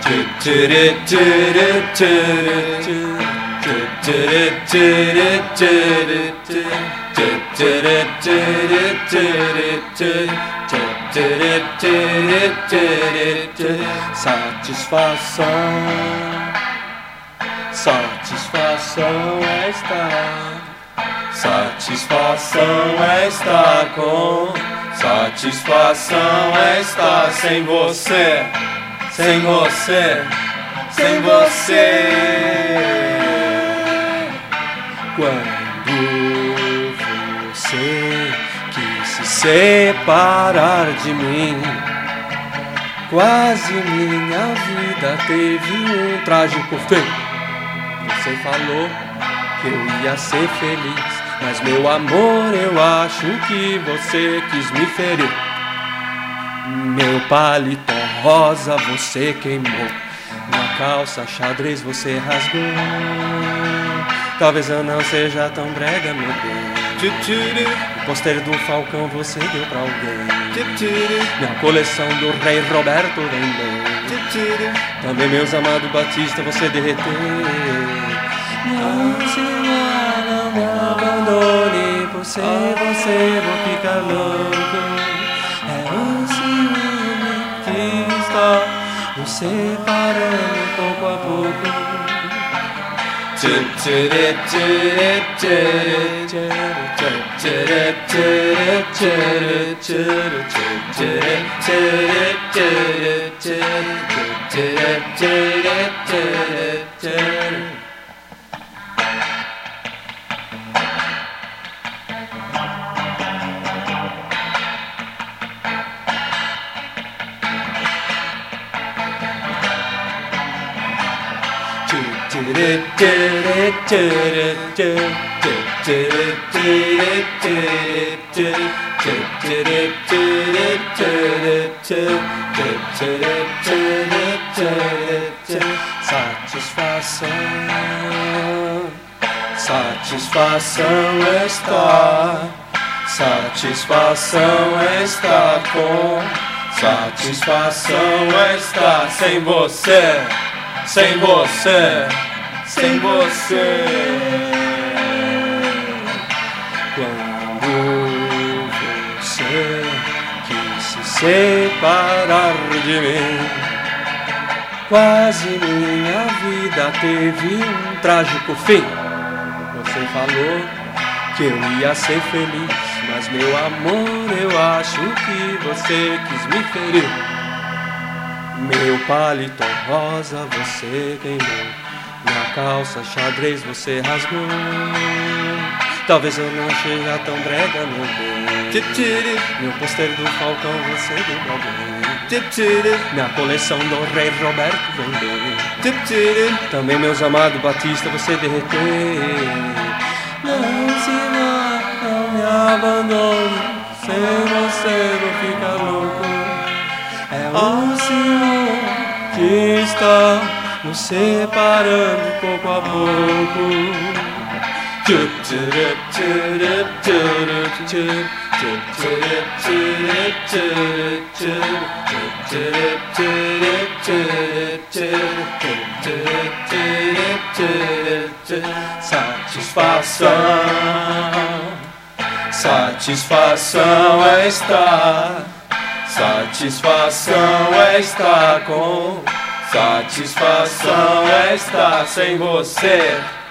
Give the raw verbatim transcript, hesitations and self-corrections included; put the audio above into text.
Satisfação, satisfação é estar, satisfação é estar com, satisfação é estar sem você, sem você, sem você. Quando você quis se separar de mim, quase minha vida teve um trágico fim. Você falou que eu ia ser feliz, mas meu amor, eu acho que você quis me ferir. Meu paletó rosa você queimou, minha calça xadrez você rasgou. Talvez eu não seja tão brega, meu bem. O pôster do Falcão você deu pra alguém. Minha coleção do Rei Roberto vendeu. Também meus amados Batista você derreteu. Não, senhora, não me abandone, por ser você vou ficar louco. É o ciúme que está nos separando pouco a pouco. Satisfação, satisfação é estar, satisfação é estar com, satisfação é estar sem você, sem você, sem você. Quando você quis se separar de mim, quase minha vida teve um trágico fim. Você falou que eu ia ser feliz, mas meu amor, eu acho que você quis me ferir. Meu paletó rosa você queimou, minha calça xadrez você rasgou. Talvez eu não seja tão brega, meu bem. Meu pôster do Falcão você deu pra alguém. Minha coleção do Rei Roberto vendeu. Também meus amados Batista você derreteu. Não, senhor, não me abandone, sem você vou ficar louco. É o Senhor que está nos separando pouco a pouco. Satisfação, satisfação é estar, satisfação é estar com, satisfação é estar sem você.